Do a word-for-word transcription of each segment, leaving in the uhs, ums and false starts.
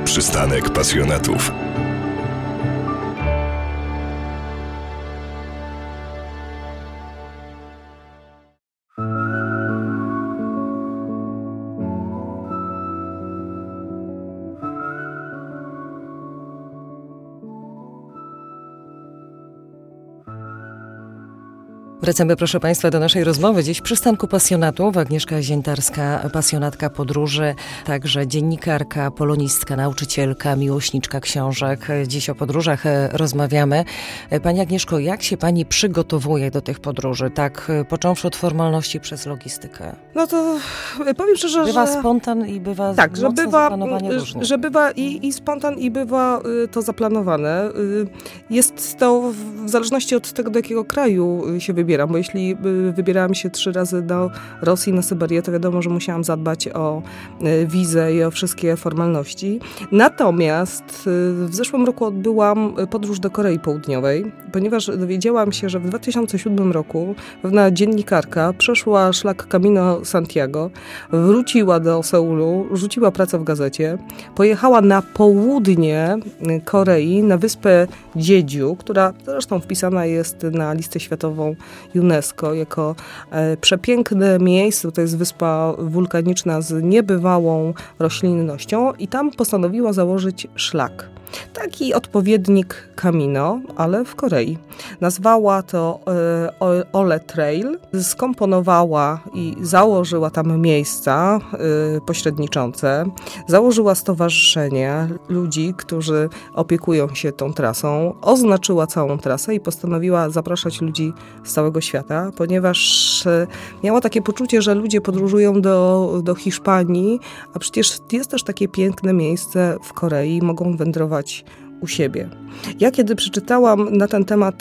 Przystanek pasjonatów. Wracamy, proszę Państwa, do naszej rozmowy. Dziś w Przystanku Pasjonatów Agnieszka Ziętarska, pasjonatka podróży, także dziennikarka, polonistka, nauczycielka, miłośniczka książek. Dziś o podróżach rozmawiamy. Pani Agnieszko, jak się Pani przygotowuje do tych podróży? Tak, począwszy od formalności przez logistykę. No to powiem szczerze, bywa że... spontan i bywa tak, że bywa, zaplanowanie różnie. Że bywa i, i spontan, i bywa to zaplanowane. Jest to w zależności od tego, do jakiego kraju się wybiera. Bo jeśli wybierałam się trzy razy do Rosji, na Syberię, to wiadomo, że musiałam zadbać o wizę i o wszystkie formalności. Natomiast w zeszłym roku odbyłam podróż do Korei Południowej, ponieważ dowiedziałam się, że w dwa tysiące siódmym roku pewna dziennikarka przeszła szlak Camino Santiago, wróciła do Seulu, rzuciła pracę w gazecie, pojechała na południe Korei, na wyspę Dziedziu, która zresztą wpisana jest na listę światową UNESCO jako e, przepiękne miejsce. To jest wyspa wulkaniczna z niebywałą roślinnością i tam postanowiła założyć szlak. Taki odpowiednik Camino, ale w Korei. Nazwała to e, Ole Trail, skomponowała i założyła tam miejsca e, pośredniczące, założyła stowarzyszenie ludzi, którzy opiekują się tą trasą, oznaczyła całą trasę i postanowiła zapraszać ludzi z całego świata, ponieważ e, miała takie poczucie, że ludzie podróżują do, do Hiszpanii, a przecież jest też takie piękne miejsce w Korei, mogą wędrować u siebie. Ja kiedy przeczytałam na ten temat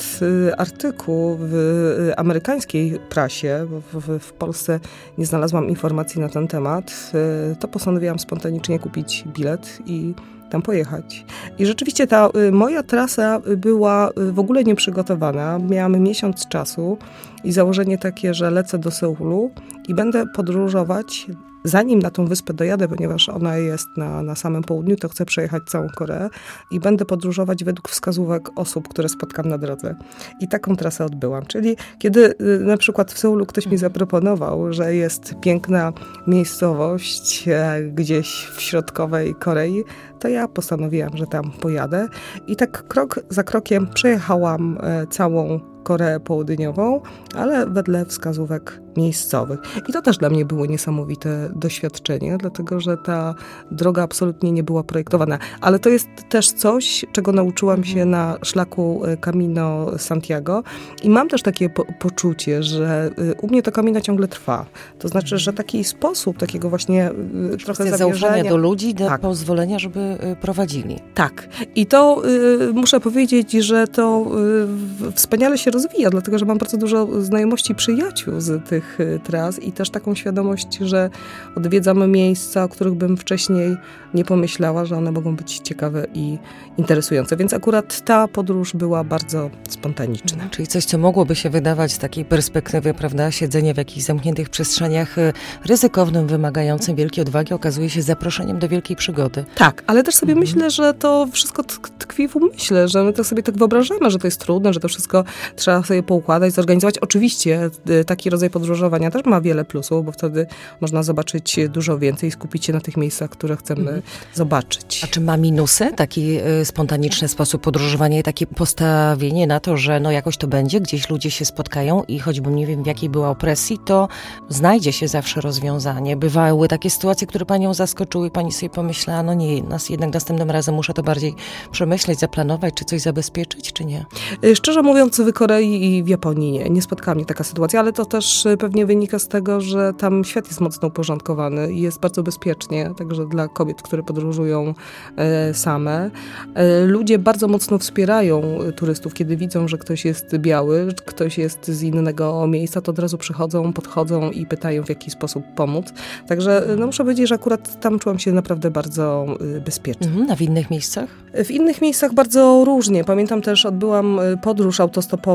artykuł w amerykańskiej prasie, bo w, w Polsce nie znalazłam informacji na ten temat, to postanowiłam spontanicznie kupić bilet i tam pojechać. I rzeczywiście ta moja trasa była w ogóle nieprzygotowana. Miałam miesiąc czasu i założenie takie, że lecę do Seulu i będę podróżować. Zanim na tą wyspę dojadę, ponieważ ona jest na, na samym południu, to chcę przejechać całą Koreę i będę podróżować według wskazówek osób, które spotkam na drodze. I taką trasę odbyłam. Czyli kiedy na przykład w Seulu ktoś mi zaproponował, że jest piękna miejscowość gdzieś w środkowej Korei, to ja postanowiłam, że tam pojadę. I tak krok za krokiem przejechałam całą Koreę Południową, ale wedle wskazówek miejscowych. I to też dla mnie było niesamowite doświadczenie, dlatego że ta droga absolutnie nie była projektowana. Ale to jest też coś, czego nauczyłam się na szlaku Camino Santiago i mam też takie po- poczucie, że u mnie to Camino ciągle trwa. To znaczy, że taki sposób, takiego właśnie trochę zaufania do ludzi, do tak. pozwolenia, żeby prowadzili. Tak. I to y, muszę powiedzieć, że to y, wspaniale się rozwija, dlatego że mam bardzo dużo znajomości, przyjaciół z tych tras i też taką świadomość, że odwiedzamy miejsca, o których bym wcześniej nie pomyślała, że one mogą być ciekawe i interesujące. Więc akurat ta podróż była bardzo spontaniczna. Czyli coś, co mogłoby się wydawać z takiej perspektywy, prawda, siedzenie w jakichś zamkniętych przestrzeniach ryzykownym, wymagającym wielkiej odwagi, okazuje się zaproszeniem do wielkiej przygody. Tak, ale też sobie mhm. myślę, że to wszystko tkwi w umyśle, że my tak sobie tak wyobrażamy, że to jest trudne, że to wszystko trzeba sobie poukładać, zorganizować. Oczywiście taki rodzaj podróżowania też ma wiele plusów, bo wtedy można zobaczyć dużo więcej i skupić się na tych miejscach, które chcemy mhm. zobaczyć. A czy ma minusy taki y, spontaniczny sposób podróżowania i takie postawienie na to, że no jakoś to będzie, gdzieś ludzie się spotkają i choćbym nie wiem w jakiej była opresji, to znajdzie się zawsze rozwiązanie. Bywały takie sytuacje, które panią zaskoczyły i pani sobie pomyślała, no nie, nas jednak następnym razem muszę to bardziej przemyśleć, zaplanować, czy coś zabezpieczyć, czy nie? Szczerze mówiąc, w Korei i w Japonii nie, nie spotkała mnie taka sytuacja, ale to też pewnie wynika z tego, że tam świat jest mocno uporządkowany i jest bardzo bezpiecznie, także dla kobiet, które podróżują e, same. E, ludzie bardzo mocno wspierają turystów, kiedy widzą, że ktoś jest biały, ktoś jest z innego miejsca, to od razu przychodzą, podchodzą i pytają, w jaki sposób pomóc. Także no, muszę powiedzieć, że akurat tam czułam się naprawdę bardzo e, bezpiecznie. Mhm, a w innych miejscach? W innych miejscach bardzo różnie. Pamiętam też, odbyłam podróż autostopową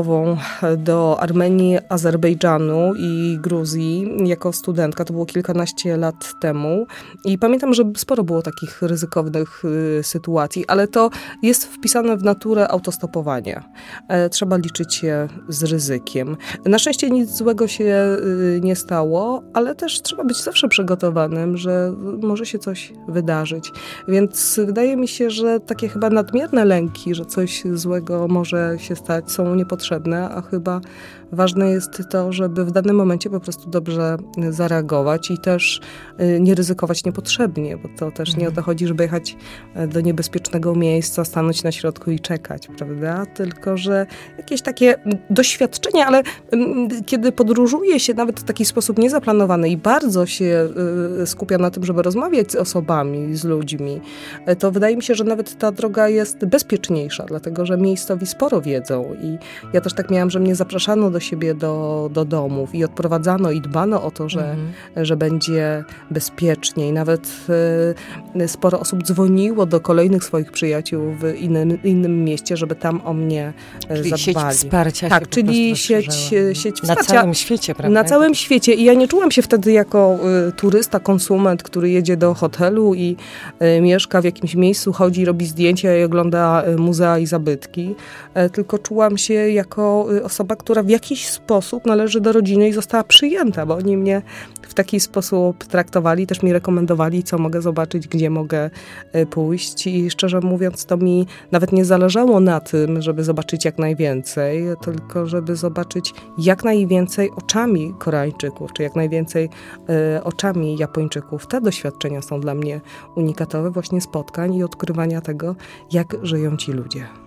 zawodową do Armenii, Azerbejdżanu i Gruzji jako studentka. To było kilkanaście lat temu. I pamiętam, że sporo było takich ryzykownych y, sytuacji, ale to jest wpisane w naturę autostopowania. E, trzeba liczyć się z ryzykiem. Na szczęście nic złego się y, nie stało, ale też trzeba być zawsze przygotowanym, że może się coś wydarzyć. Więc wydaje mi się, że takie chyba nadmierne lęki, że coś złego może się stać, są niepotrzebne, a chyba ważne jest to, żeby w danym momencie po prostu dobrze zareagować i też nie ryzykować niepotrzebnie, bo to też nie o to chodzi, żeby jechać do niebezpiecznego miejsca, stanąć na środku i czekać, prawda? Tylko, że jakieś takie doświadczenia, ale kiedy podróżuje się nawet w taki sposób niezaplanowany i bardzo się skupia na tym, żeby rozmawiać z osobami, z ludźmi, to wydaje mi się, że nawet ta droga jest bezpieczniejsza, dlatego, że miejscowi sporo wiedzą i ja też tak miałam, że mnie zapraszano do siebie do, do domów i odprowadzano i dbano o to, że, mhm. że będzie bezpieczniej. Nawet y, sporo osób dzwoniło do kolejnych swoich przyjaciół w innym, innym mieście, żeby tam o mnie czyli zadbali. sieć wsparcia tak, się czyli sieć, sieć wsparcia. Na całym świecie, prawda? Na całym świecie. I ja nie czułam się wtedy jako y, turysta, konsument, który jedzie do hotelu i y, mieszka w jakimś miejscu, chodzi, robi zdjęcia i ogląda y, muzea i zabytki. Y, tylko czułam się jako y, osoba, która w jakiś sposób należy do rodziny i została przyjęta, bo oni mnie w taki sposób traktowali, też mi rekomendowali, co mogę zobaczyć, gdzie mogę pójść i szczerze mówiąc, to mi nawet nie zależało na tym, żeby zobaczyć jak najwięcej, tylko żeby zobaczyć jak najwięcej oczami Koreańczyków, czy jak najwięcej y, oczami Japończyków. Te doświadczenia są dla mnie unikatowe, właśnie spotkań i odkrywania tego, jak żyją ci ludzie.